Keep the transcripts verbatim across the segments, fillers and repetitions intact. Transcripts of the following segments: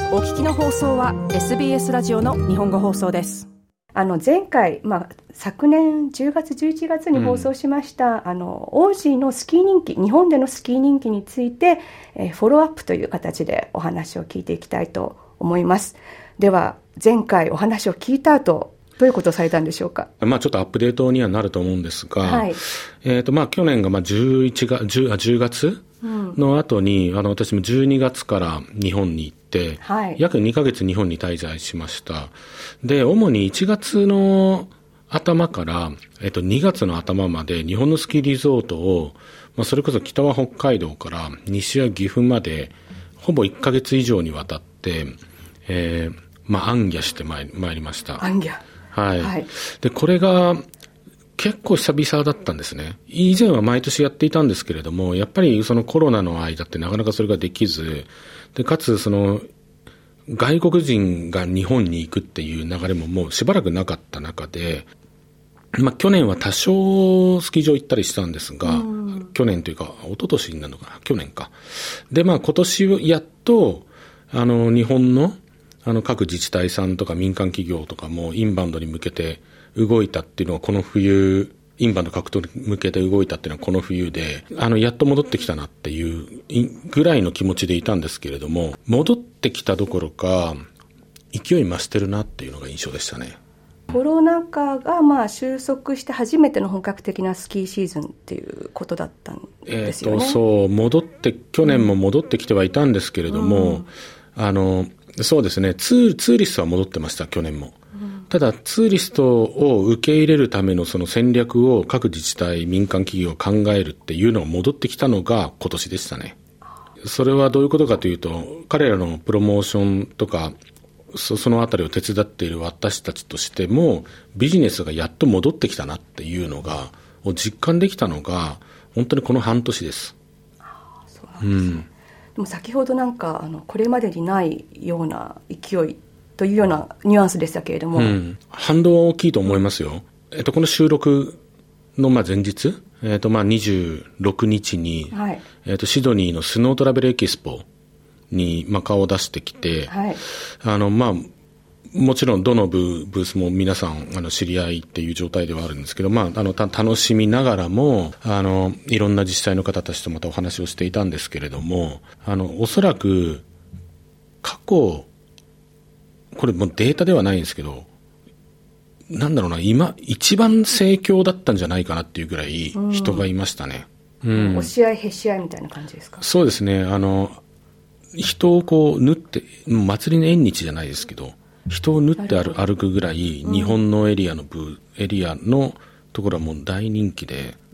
お聞きの放送は エスビーエス ラジオの日本語放送です。あの前回、まあ、昨年じゅうがつじゅういちがつに放送しました、うん、あのオージーのスキー人気、日本でのスキー人気について、えー、フォローアップという形でお話を聞いていきたいと思います。では前回お話を聞いた後、どういうことをされたんでしょうか。 まあ、ちょっとアップデートにはなると思うんですが、はい、えーとまあ、去年がまあじゅういちがつ、じゅう、じゅうがつの後に、うん、あの私もじゅうにがつから日本に行って、はい、約にかげつ日本に滞在しました。で、主にいちがつの頭から、えっと、にがつの頭まで日本のスキーリゾートを、まあ、それこそ北は北海道から西は岐阜までほぼいっかげつ以上にわたって、えーまあ、行脚してまいり、まいりました。 行脚、 はいはい、でこれが結構久々だったんですね。以前は毎年やっていたんですけれども、やっぱりそのコロナの間ってなかなかそれができず、でかつその外国人が日本に行くっていう流れももうしばらくなかった中で、まあ、去年は多少スキー場行ったりしたんですが、去年というか一昨年になるのかな、去年かで、まあ、今年やっとあの日本のあの各自治体さんとか民間企業とかもインバウンドに向けて動いたっていうのはこの冬、インバウンド獲得に向けて動いたっていうのはこの冬で、あのやっと戻ってきたなっていうぐらいの気持ちでいたんですけれども、戻ってきたどころか勢い増してるなっていうのが印象でしたね。 コロナ禍がまあ収束して初めての本格的なスキーシーズンっていうことだったんですよね。 えーと、そう戻って去年も戻ってきてはいたんですけれども、うん、あのそうですね、ツー、ツーリストは戻ってました、去年も。うん、ただ、ツーリストを受け入れるためのその戦略を各自治体、民間企業が考えるっていうのが戻ってきたのが今年でしたね。それはどういうことかというと、彼らのプロモーションとか、そ, そのあたりを手伝っている私たちとしても、ビジネスがやっと戻ってきたなっていうのが、を実感できたのが、本当にこの半年です。 ああ、そうなんですね。うん、でも先ほどなんかあのこれまでにないような勢いというようなニュアンスでしたけれども、うん、 反動は大きいと思いますよ。えっと、この収録のまあ前日、えっと、まあにじゅうろくにちに、はい、えっと、シドニーのスノートラベルエキスポにまあ顔を出してきて、はい、あのまあもちろんどのブ ー, ブースも皆さんあの知り合いっていう状態ではあるんですけど、まあ、あのた楽しみながらもあのいろんな自治体の方たちとまたお話をしていたんですけれども、あのおそらく過去これもうデータではないんですけど、なんだろうな、今一番盛況だったんじゃないかなっていうぐらい人がいましたね。 うん、押し合いへし合いみたいな感じですか。 そうですね、あの人をこう縫って祭りの縁日じゃないですけど、人を縫って歩, 歩くぐらい日本のエリアのブ、うん、エリアのところはもう大人気で、うん、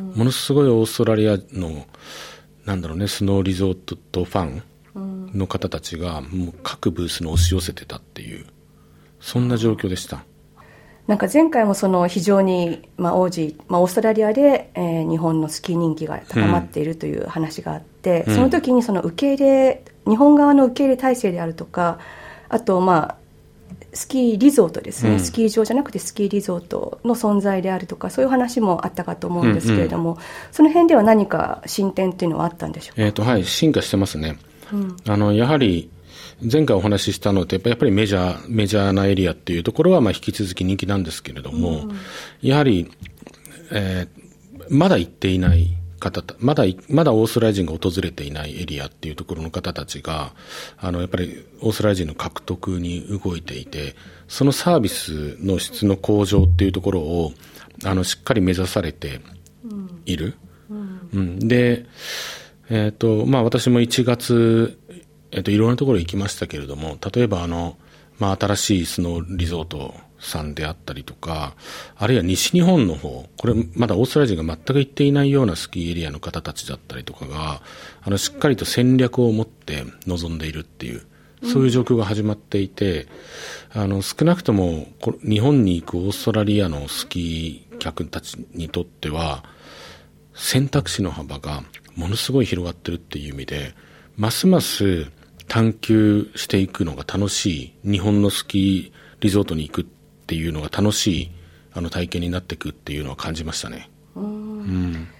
ものすごいオーストラリアのなんだろうね、スノーリゾートファンの方たちがもう各ブースに押し寄せてたっていう、そんな状況でした。 なんか前回もその非常に、まあ、オージー、まあ、オーストラリアで、えー、日本のスキー人気が高まっているという話があって、うん、その時にその受け入れ、日本側の受け入れ体制であるとか、あとまあスキーリゾートですね、うん、スキー場じゃなくてスキーリゾートの存在であるとか、そういう話もあったかと思うんですけれども、うんうん、その辺では何か進展というのはあったんでしょうか。 えーとはい、進化してますね。うん、あのやはり前回お話ししたのってやっぱりメジャーメジャーなエリアっていうところはまあ引き続き人気なんですけれども、うん、やはり、えー、まだ行っていない方、まだまだオーストラリア人が訪れていないエリアっていうところの方たちがあのやっぱりオーストラリア人の獲得に動いていて、そのサービスの質の向上っていうところをあのしっかり目指されている。うんうん、で、えーとまあ、私もいちがつえっと、いろんなところ行きましたけれども、例えばあの、まあ、新しいスノーリゾートさんであったりとか、あるいは西日本の方、これまだオーストラリア人が全く行っていないようなスキーエリアの方たちだったりとかが、あのしっかりと戦略を持って臨んでいるっていう、そういう状況が始まっていて、うん、あの少なくとも日本に行くオーストラリアのスキー客たちにとっては選択肢の幅がものすごい広がってるっていう意味で、ますます探求していくのが楽しい、日本のスキーリゾートに行くっていうのが楽しいあの体験になっていくっていうのは感じましたね。うん、 うん、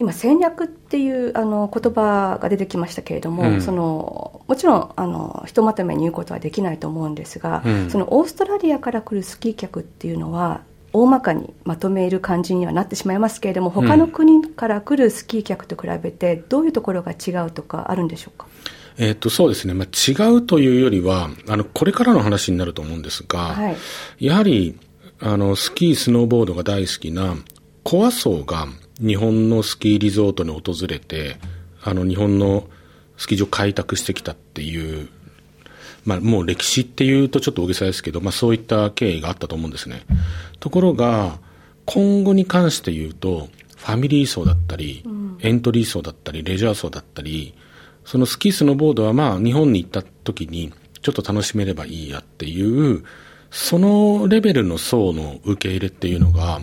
今戦略っていうあの言葉が出てきましたけれども、うん、そのもちろんあのひとまとめに言うことはできないと思うんですが、うん、そのオーストラリアから来るスキー客っていうのは大まかにまとめる感じにはなってしまいますけれども、他の国から来るスキー客と比べてどういうところが違うとかあるんでしょうか。 えー、とそうですね、まあ、違うというよりはあのこれからの話になると思うんですが、はい、やはりあのスキースノーボードが大好きなコア層が日本のスキーリゾートに訪れてあの日本のスキー場を開拓してきたっていう、まあ、もう歴史っていうとちょっと大げさですけど、まあ、そういった経緯があったと思うんですね。ところが今後に関して言うとファミリー層だったり、うん、エントリー層だったりレジャー層だったり、そのスキースノーボードはまあ日本に行った時にちょっと楽しめればいいやっていうそのレベルの層の受け入れっていうのが、うん、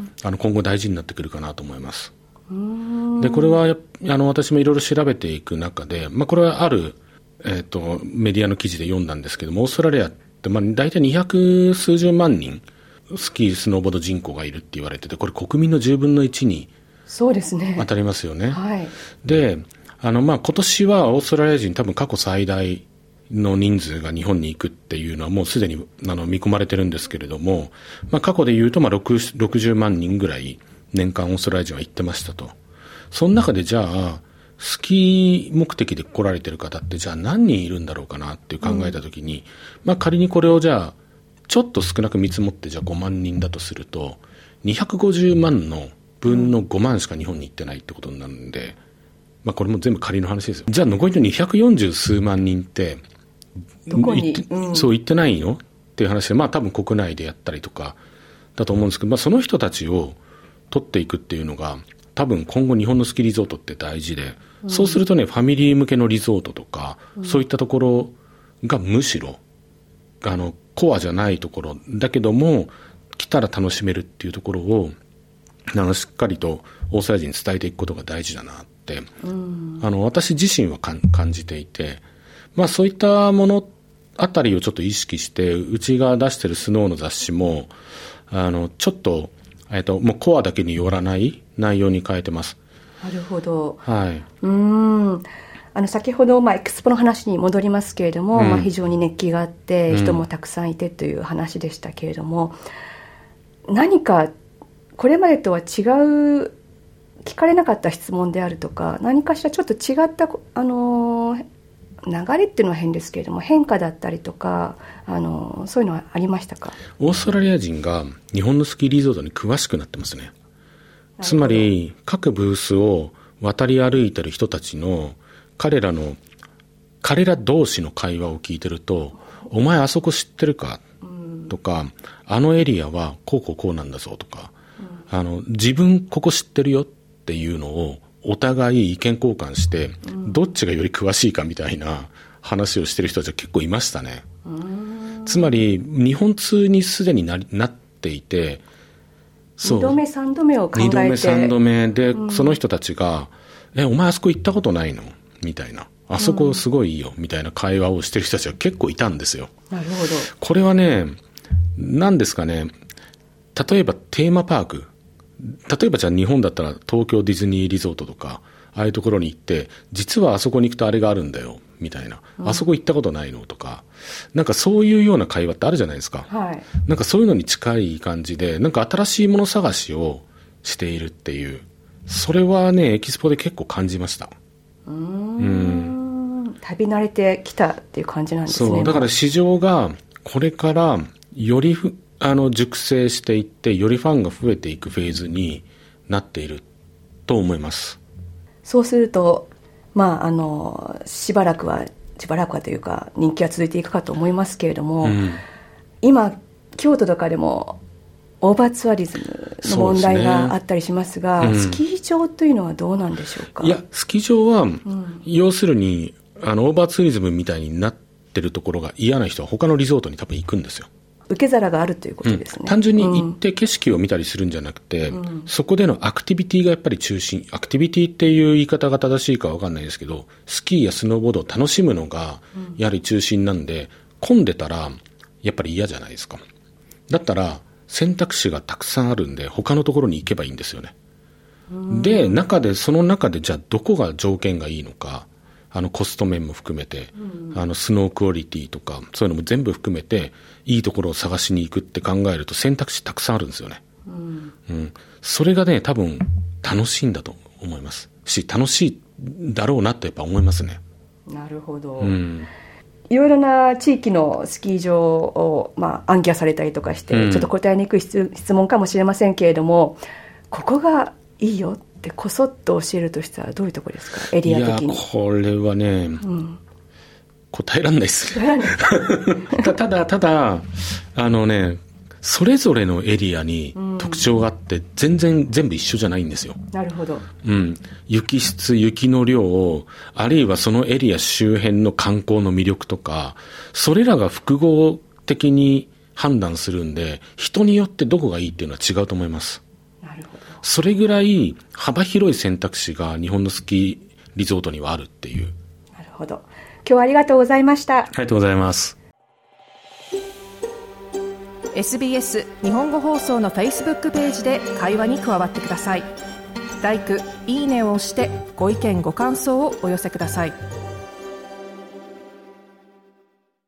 あの今後大事になってくるかなと思います。でこれはあの私もいろいろ調べていく中で、まあ、これはある、えー、とメディアの記事で読んだんですけども、オーストラリアって、まあ、大体にひゃくすうじゅうまんにんスキースノーボード人口がいるって言われてて、これ国民のじゅうぶんのいちに当たりますよね。 はい、 であの、まあ、今年はオーストラリア人多分過去最大の人数が日本に行くっていうのはもうすでにあの見込まれてるんですけれども、まあ、過去で言うとまあろくじゅうまんにんぐらい年間オーストラリア人は行ってましたと。その中でじゃあスキー目的で来られてる方ってじゃあ何人いるんだろうかなっていう考えたときに、うん、まあ、仮にこれをじゃあちょっと少なく見積もってじゃあごまんにんだとするとにひゃくごじゅうまんの分のごまんしか日本に行ってないってことになるんで、まあ、これも全部仮の話ですよ。じゃあ残りのにひゃくよんじゅうすうまんにんってどこに、 うん、そう言ってないのっていう話で、まあ多分国内でやったりとかだと思うんですけど、まあ、その人たちを取っていくっていうのが多分今後日本のスキーリゾートって大事で、うん、そうするとねファミリー向けのリゾートとか、うん、そういったところがむしろあのコアじゃないところだけども来たら楽しめるっていうところをあのしっかりとオーストラリア人に伝えていくことが大事だなって、うん、あの私自身は感じていて、まあ、そういったものあたりをちょっと意識してうちが出しているスノーの雑誌もあのちょっと、えっと、もうコアだけによらない内容に変えてます。 なるほど、 はい、 うーんあの先ほど、まあ、エクスポの話に戻りますけれども、うんまあ、非常に熱気があって人もたくさんいてという話でしたけれども、うん、何かこれまでとは違う聞かれなかった質問であるとか何かしらちょっと違った、あのー、流れっていうのは変ですけれども変化だったりとか、あのー、そういうのはありましたか。 オーストラリア人が日本のスキーリゾートに詳しくなってますね。つまり各ブースを渡り歩いてる人たちの彼らの彼ら同士の会話を聞いてると、お前あそこ知ってるかとか、あのエリアはこうこうこうなんだぞとか、あの自分ここ知ってるよっていうのをお互い意見交換してどっちがより詳しいかみたいな話をしてる人たちは結構いましたね。つまり日本通にすでに な, なっていて、 そうにどめさんどめを考えてにどめさんどめで、うん、その人たちがえお前あそこ行ったことないのみたいな、あそこすごいいいよみたいな会話をしてる人たちが結構いたんですよ。 なるほど。 これはね何ですかね、例えばテーマパーク、例えばじゃあ日本だったら東京ディズニーリゾートとかああいうところに行って実はあそこに行くとあれがあるんだよみたいな、うん、あそこ行ったことないのとか、なんかそういうような会話ってあるじゃないですか、 はい、 なんかそういうのに近い感じでなんか新しいもの探しをしているっていう、それはねエキスポで結構感じました。 うーん、うん、旅慣れてきたっていう感じなんですね。 そうだから市場がこれからよりふあの熟成していってよりファンが増えていくフェーズになっていると思います。 そうすると、まあ、あのしばらくはしばらくはというか人気は続いていくかと思いますけれども、うん、今京都とかでもオーバーツアリズムの問題があったりしますが、 そうですね、うん、 スキー場というのはどうなんでしょうか。 いやスキー場は、うん、要するにあのオーバーツアリズムみたいになってるところが嫌な人は他のリゾートに多分行くんですよ。 受け皿があるということですね、 うん、単純に行って景色を見たりするんじゃなくて、うん、そこでのアクティビティがやっぱり中心、アクティビティっていう言い方が正しいか分かんないですけど、スキーやスノーボードを楽しむのがやはり中心なんで、うん、混んでたらやっぱり嫌じゃないですか。だったら選択肢がたくさんあるんで他のところに行けばいいんですよね。 で、中で、その中でじゃあどこが条件がいいのか、あのコスト面も含めて、あのスノークオリティとか、そういうのも全部含めて、いいところを探しに行くって考えると選択肢たくさんあるんですよね。うんうん、それがね、多分楽しいんだと思いますし、楽しいだろうなとやっぱ思いますね。 なるほど。 うん、 いろいろな地域のスキー場を、まあ、暗記されたりとかして、うん、ちょっと答えにくい質問かもしれませんけれども、ここがいいよってこそっと教えるとしたらどういうところですか、エリア的に。 いや、これはね、うん、答えられないですね。ただただあのね、それぞれのエリアに特徴があって、うん、全然全部一緒じゃないんですよ。 なるほど。 うん、雪質、雪の量を、あるいはそのエリア周辺の観光の魅力とか、それらが複合的に判断するんで、人によってどこがいいっていうのは違うと思います。 なるほど。 それぐらい幅広い選択肢が日本のスキーリゾートにはあるっていう。 なるほど。今日はありがとうございました。 ありがとうございます。 エスビーエス 日本語放送の Facebook ページで会話に加わってください。ライク、いいねを押してご意見ご感想をお寄せください。